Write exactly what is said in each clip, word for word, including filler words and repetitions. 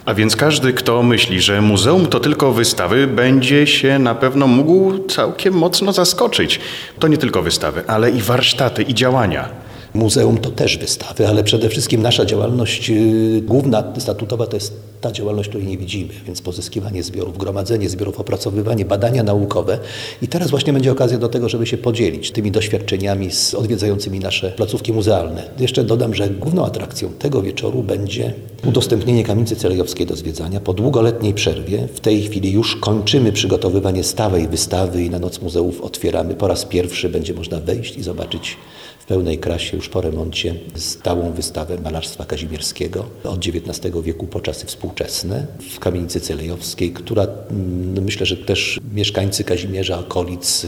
A więc każdy, kto myśli, że muzeum to tylko wystawy, będzie się na pewno mógł całkiem mocno zaskoczyć. To nie tylko wystawy, ale i warsztaty, i działania. Muzeum to też wystawy, ale przede wszystkim nasza działalność yy, główna, statutowa to jest ta działalność, której nie widzimy, więc pozyskiwanie zbiorów, gromadzenie zbiorów, opracowywanie, badania naukowe. I teraz właśnie będzie okazja do tego, żeby się podzielić tymi doświadczeniami z odwiedzającymi nasze placówki muzealne. Jeszcze dodam, że główną atrakcją tego wieczoru będzie udostępnienie kamienicy celejowskiej do zwiedzania po długoletniej przerwie. W tej chwili już kończymy przygotowywanie stałej wystawy i na Noc Muzeów otwieramy. Po raz pierwszy będzie można wejść i zobaczyć w pełnej krasie już po remoncie stałą wystawę malarstwa kazimierskiego od dziewiętnastego wieku po czasy współczesne w kamienicy celejowskiej, która no myślę, że też mieszkańcy Kazimierza, okolic,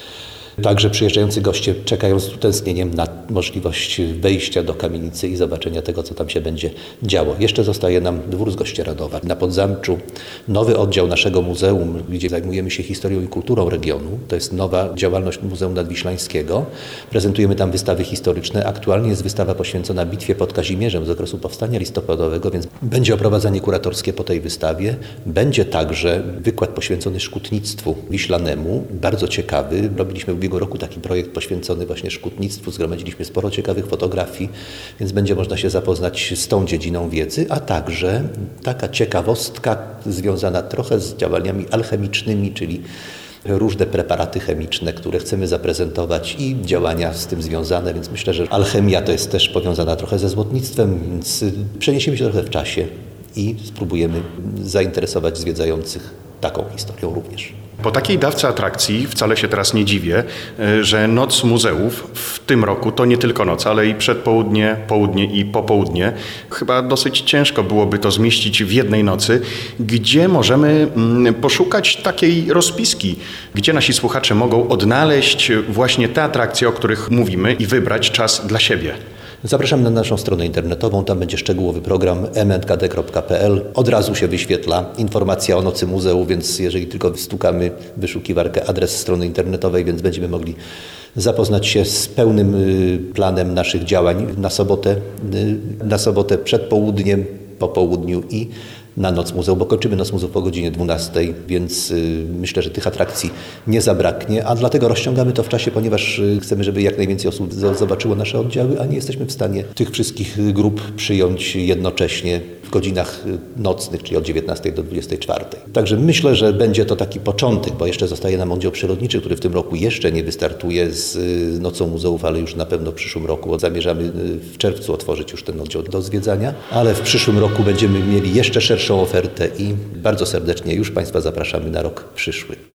także przyjeżdżający goście czekają z utęsknieniem na możliwość wejścia do kamienicy i zobaczenia tego, co tam się będzie działo. Jeszcze zostaje nam dwór z Gościeradowa. Na Podzamczu nowy oddział naszego muzeum, gdzie zajmujemy się historią i kulturą regionu. To jest nowa działalność Muzeum Nadwiślańskiego. Prezentujemy tam wystawy historyczne. Aktualnie jest wystawa poświęcona bitwie pod Kazimierzem z okresu powstania listopadowego, więc będzie oprowadzanie kuratorskie po tej wystawie. Będzie także wykład poświęcony szkutnictwu wiślanemu, bardzo ciekawy. Robiliśmy w ubiegłym roku taki projekt poświęcony właśnie szkutnictwu. Zgromadziliśmy sporo ciekawych fotografii, więc będzie można się zapoznać z tą dziedziną wiedzy, a także taka ciekawostka związana trochę z działaniami alchemicznymi, czyli różne preparaty chemiczne, które chcemy zaprezentować i działania z tym związane, więc myślę, że alchemia to jest też powiązana trochę ze złotnictwem, więc przeniesiemy się trochę w czasie i spróbujemy zainteresować zwiedzających taką historią również. Po takiej dawce atrakcji wcale się teraz nie dziwię, że Noc Muzeów w tym roku to nie tylko noc, ale i przedpołudnie, południe i popołudnie. Chyba dosyć ciężko byłoby to zmieścić w jednej nocy. Gdzie możemy poszukać takiej rozpiski? Gdzie nasi słuchacze mogą odnaleźć właśnie te atrakcje, o których mówimy i wybrać czas dla siebie? Zapraszam na naszą stronę internetową, tam będzie szczegółowy program m n k d kropka p l. Od razu się wyświetla informacja o Nocy Muzeum, więc jeżeli tylko stukamy w wyszukiwarkę adres strony internetowej, więc będziemy mogli zapoznać się z pełnym planem naszych działań na sobotę, na sobotę przed południem, po południu i na Noc Muzeum, bo kończymy Noc Muzeum po godzinie dwunastej, więc y, myślę, że tych atrakcji nie zabraknie, a dlatego rozciągamy to w czasie, ponieważ y, chcemy, żeby jak najwięcej osób z- zobaczyło nasze oddziały, a nie jesteśmy w stanie tych wszystkich grup przyjąć jednocześnie w godzinach nocnych, czyli od dziewiętnastej do dwudziestej czwartej. Także myślę, że będzie to taki początek, bo jeszcze zostaje nam oddział przyrodniczy, który w tym roku jeszcze nie wystartuje z y, Nocą Muzeów, ale już na pewno w przyszłym roku, bo zamierzamy y, w czerwcu otworzyć już ten oddział do zwiedzania, ale w przyszłym roku będziemy mieli jeszcze szerszą ofertę i bardzo serdecznie już Państwa zapraszamy na rok przyszły.